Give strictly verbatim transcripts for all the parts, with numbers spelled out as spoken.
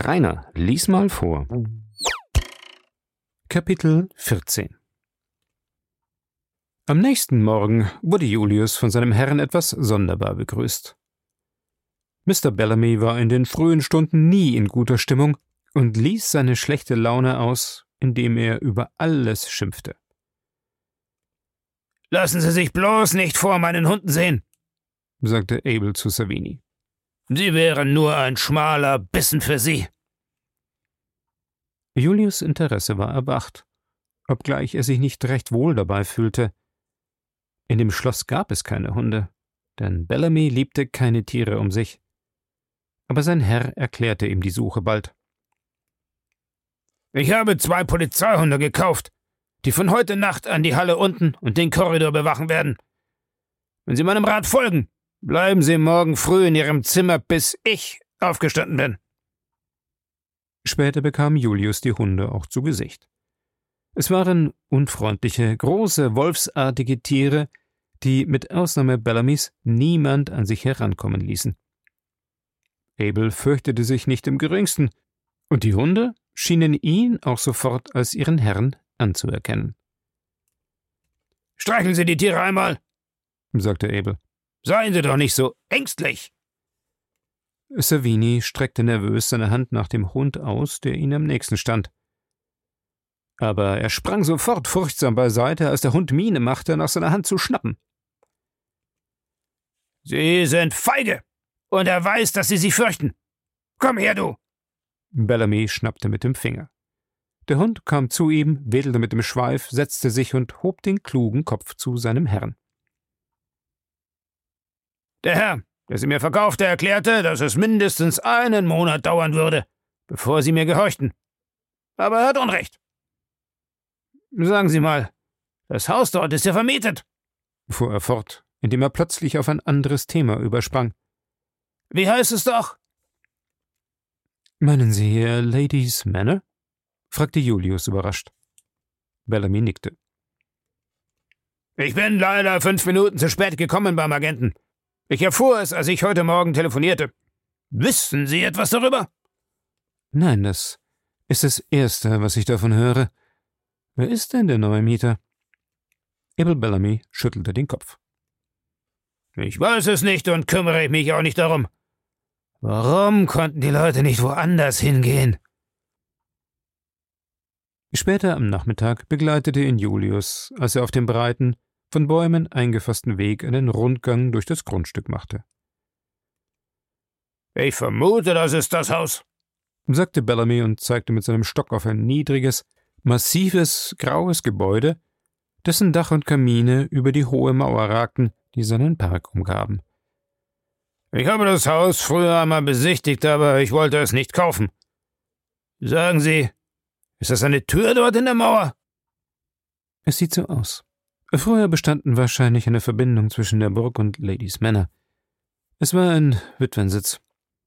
Rainer, lies mal vor. Kapitel vierzehn. Am nächsten Morgen wurde Julius von seinem Herrn etwas sonderbar begrüßt. Mister Bellamy war in den frühen Stunden nie in guter Stimmung und ließ seine schlechte Laune aus, indem er über alles schimpfte. »Lassen Sie sich bloß nicht vor meinen Hunden sehen«, sagte Abel zu Savini. »Sie wären nur ein schmaler Bissen für Sie.« Julius' Interesse war erwacht, obgleich er sich nicht recht wohl dabei fühlte. In dem Schloss gab es keine Hunde, denn Bellamy liebte keine Tiere um sich. Aber sein Herr erklärte ihm die Suche bald. »Ich habe zwei Polizeihunde gekauft, die von heute Nacht an die Halle unten und den Korridor bewachen werden. Wenn Sie meinem Rat folgen, bleiben Sie morgen früh in Ihrem Zimmer, bis ich aufgestanden bin.« Später bekam Julius die Hunde auch zu Gesicht. Es waren unfreundliche, große, wolfsartige Tiere, die mit Ausnahme Bellamys niemand an sich herankommen ließen. Abel fürchtete sich nicht im geringsten, und die Hunde schienen ihn auch sofort als ihren Herrn anzuerkennen. »Streicheln Sie die Tiere einmal«, sagte Abel. »Seien Sie doch nicht so ängstlich.« Savini streckte nervös seine Hand nach dem Hund aus, der ihm am nächsten stand. Aber er sprang sofort furchtsam beiseite, als der Hund Miene machte, nach seiner Hand zu schnappen. »Sie sind feige, und er weiß, dass Sie sich fürchten. Komm her, du!« Bellamy schnappte mit dem Finger. Der Hund kam zu ihm, wedelte mit dem Schweif, setzte sich und hob den klugen Kopf zu seinem Herrn. »Der Herr, der sie mir verkaufte, erklärte, dass es mindestens einen Monat dauern würde, bevor Sie mir gehorchten. Aber er hat Unrecht. Sagen Sie mal, das Haus dort ist ja vermietet«, fuhr er fort, indem er plötzlich auf ein anderes Thema übersprang. »Wie heißt es doch?« »Meinen Sie hier Ladies Manor?« fragte Julius überrascht. Bellamy nickte. »Ich bin leider fünf Minuten zu spät gekommen beim Agenten. Ich erfuhr es, als ich heute Morgen telefonierte. Wissen Sie etwas darüber?« »Nein, das ist das Erste, was ich davon höre. Wer ist denn der neue Mieter?« Abel Bellamy schüttelte den Kopf. »Ich weiß es nicht und kümmere mich auch nicht darum. Warum konnten die Leute nicht woanders hingehen?« Später am Nachmittag begleitete ihn Julius, als er auf dem breiten, von Bäumen eingefassten Weg einen Rundgang durch das Grundstück machte. »Ich vermute, das ist das Haus«, sagte Bellamy und zeigte mit seinem Stock auf ein niedriges, massives, graues Gebäude, dessen Dach und Kamine über die hohe Mauer ragten, die seinen Park umgaben. »Ich habe das Haus früher einmal besichtigt, aber ich wollte es nicht kaufen. Sagen Sie, ist das eine Tür dort in der Mauer?« »Es sieht so aus. Früher bestanden wahrscheinlich eine Verbindung zwischen der Burg und Ladies Manor. Es war ein Witwensitz.«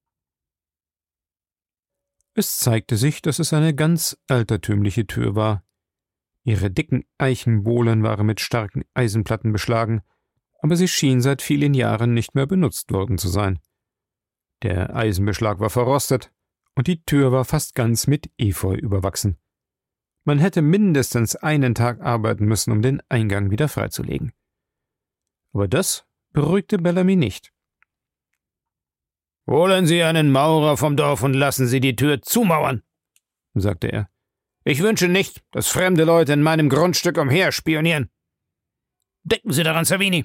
Es zeigte sich, dass es eine ganz altertümliche Tür war. Ihre dicken Eichenbohlen waren mit starken Eisenplatten beschlagen, aber sie schien seit vielen Jahren nicht mehr benutzt worden zu sein. Der Eisenbeschlag war verrostet, und die Tür war fast ganz mit Efeu überwachsen. Man hätte mindestens einen Tag arbeiten müssen, um den Eingang wieder freizulegen. Aber das beruhigte Bellamy nicht. »Holen Sie einen Maurer vom Dorf und lassen Sie die Tür zumauern«, sagte er. »Ich wünsche nicht, dass fremde Leute in meinem Grundstück umherspionieren. Denken Sie daran, Savini.«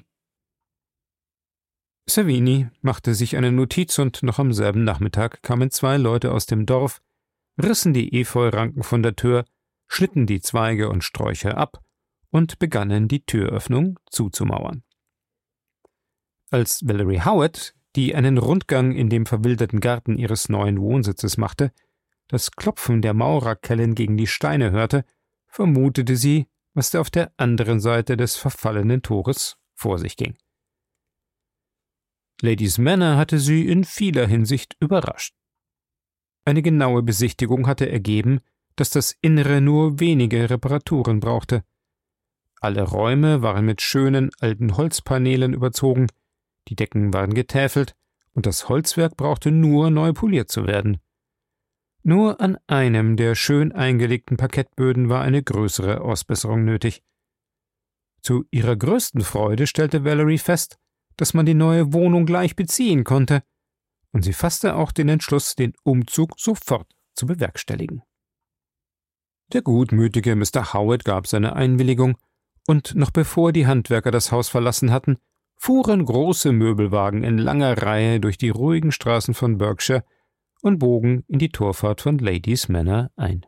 Savini machte sich eine Notiz, und noch am selben Nachmittag kamen zwei Leute aus dem Dorf, rissen die Efeuranken von der Tür, schnitten die Zweige und Sträucher ab und begannen, die Türöffnung zuzumauern. Als Valerie Howard, die einen Rundgang in dem verwilderten Garten ihres neuen Wohnsitzes machte, das Klopfen der Maurerkellen gegen die Steine hörte, vermutete sie, was da auf der anderen Seite des verfallenen Tores vor sich ging. Ladies Manor hatte sie in vieler Hinsicht überrascht. Eine genaue Besichtigung hatte ergeben, dass das Innere nur wenige Reparaturen brauchte. Alle Räume waren mit schönen alten Holzpaneelen überzogen, die Decken waren getäfelt, und das Holzwerk brauchte nur neu poliert zu werden. Nur an einem der schön eingelegten Parkettböden war eine größere Ausbesserung nötig. Zu ihrer größten Freude stellte Valerie fest, dass man die neue Wohnung gleich beziehen konnte, und sie fasste auch den Entschluss, den Umzug sofort zu bewerkstelligen. Der gutmütige Mister Howard gab seine Einwilligung, und noch bevor die Handwerker das Haus verlassen hatten, fuhren große Möbelwagen in langer Reihe durch die ruhigen Straßen von Berkshire und bogen in die Torfahrt von Ladies Manor ein.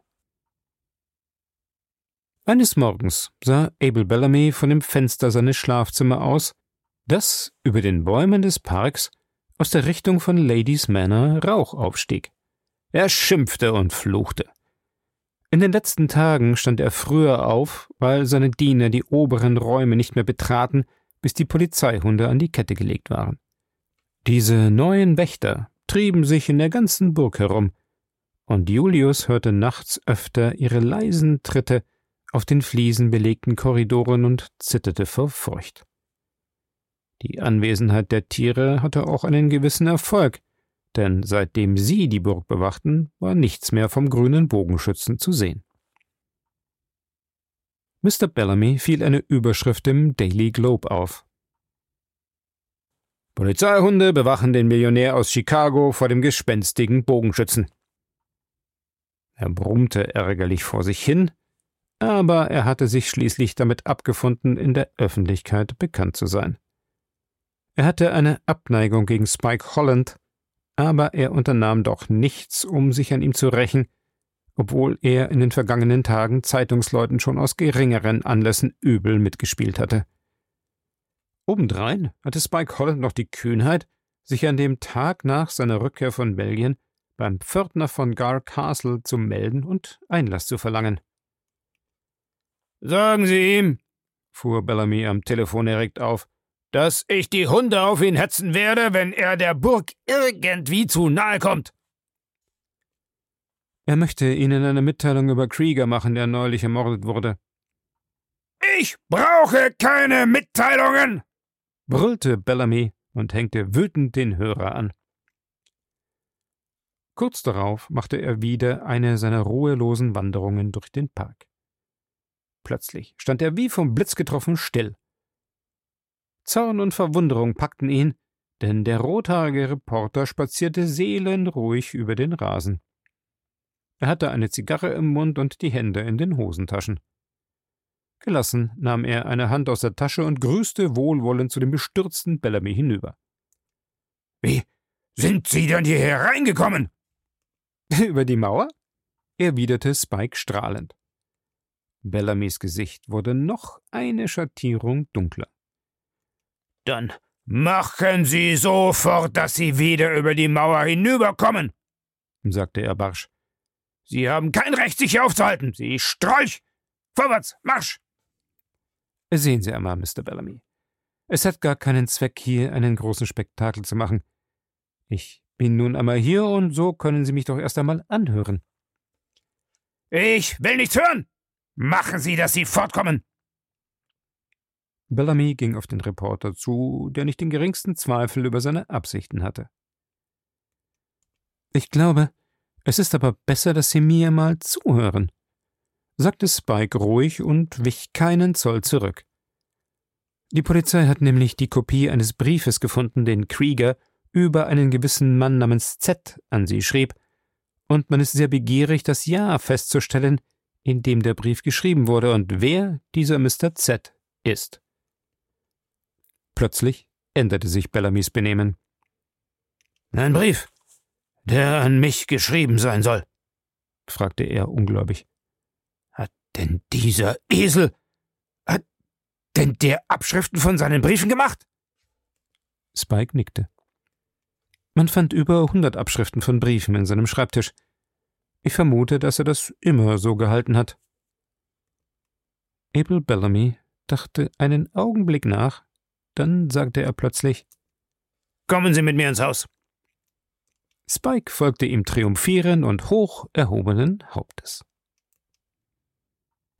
Eines Morgens sah Abel Bellamy von dem Fenster seines Schlafzimmers aus, das über den Bäumen des Parks aus der Richtung von Ladies Manor Rauch aufstieg. Er schimpfte und fluchte. In den letzten Tagen stand er früher auf, weil seine Diener die oberen Räume nicht mehr betraten, bis die Polizeihunde an die Kette gelegt waren. Diese neuen Wächter trieben sich in der ganzen Burg herum, und Julius hörte nachts öfter ihre leisen Tritte auf den fliesenbelegten Korridoren und zitterte vor Furcht. Die Anwesenheit der Tiere hatte auch einen gewissen Erfolg, denn seitdem sie die Burg bewachten, war nichts mehr vom grünen Bogenschützen zu sehen. Mister Bellamy fiel eine Überschrift im Daily Globe auf. Polizeihunde bewachen den Millionär aus Chicago vor dem gespenstigen Bogenschützen. Er brummte ärgerlich vor sich hin, aber er hatte sich schließlich damit abgefunden, in der Öffentlichkeit bekannt zu sein. Er hatte eine Abneigung gegen Spike Holland, aber er unternahm doch nichts, um sich an ihm zu rächen, obwohl er in den vergangenen Tagen Zeitungsleuten schon aus geringeren Anlässen übel mitgespielt hatte. Obendrein hatte Spike Holland noch die Kühnheit, sich an dem Tag nach seiner Rückkehr von Belgien beim Pförtner von Gar Castle zu melden und Einlass zu verlangen. »Sagen Sie ihm«, fuhr Bellamy am Telefon erregt auf, »dass ich die Hunde auf ihn hetzen werde, wenn er der Burg irgendwie zu nahe kommt.« Er möchte Ihnen eine Mitteilung über Krieger machen, der neulich ermordet wurde. »Ich brauche keine Mitteilungen«, brüllte Bellamy und hängte wütend den Hörer an. Kurz darauf machte er wieder eine seiner ruhelosen Wanderungen durch den Park. Plötzlich stand er wie vom Blitz getroffen still. Zorn und Verwunderung packten ihn, denn der rothaarige Reporter spazierte seelenruhig über den Rasen. Er hatte eine Zigarre im Mund und die Hände in den Hosentaschen. Gelassen nahm er eine Hand aus der Tasche und grüßte wohlwollend zu dem bestürzten Bellamy hinüber. »Wie sind Sie denn hier hereingekommen?« »Über die Mauer?« erwiderte Spike strahlend. Bellamys Gesicht wurde noch eine Schattierung dunkler. »Dann machen Sie sofort, dass Sie wieder über die Mauer hinüberkommen«, sagte er barsch. »Sie haben kein Recht, sich hier aufzuhalten. Sie Strolch! Vorwärts, Marsch!« »Sehen Sie einmal, Mister Bellamy. Es hat gar keinen Zweck, hier einen großen Spektakel zu machen. Ich bin nun einmal hier, und so können Sie mich doch erst einmal anhören.« »Ich will nichts hören! Machen Sie, dass Sie fortkommen!« Bellamy ging auf den Reporter zu, der nicht den geringsten Zweifel über seine Absichten hatte. »Ich glaube, es ist aber besser, dass Sie mir mal zuhören«, sagte Spike ruhig und wich keinen Zoll zurück. Die Polizei hat nämlich die Kopie eines Briefes gefunden, den Krieger über einen gewissen Mann namens Z an Sie schrieb, und man ist sehr begierig, das Jahr festzustellen, in dem der Brief geschrieben wurde und wer dieser Mister Z ist. Plötzlich änderte sich Bellamys Benehmen. »Ein Brief, der an mich geschrieben sein soll?« fragte er ungläubig. »Hat denn dieser Esel, hat denn der Abschriften von seinen Briefen gemacht?« Spike nickte. Man fand über hundert Abschriften von Briefen in seinem Schreibtisch. Ich vermute, dass er das immer so gehalten hat. Abel Bellamy dachte einen Augenblick nach, dann sagte er plötzlich: »Kommen Sie mit mir ins Haus.« Spike folgte ihm triumphierend und hoch erhobenen Hauptes.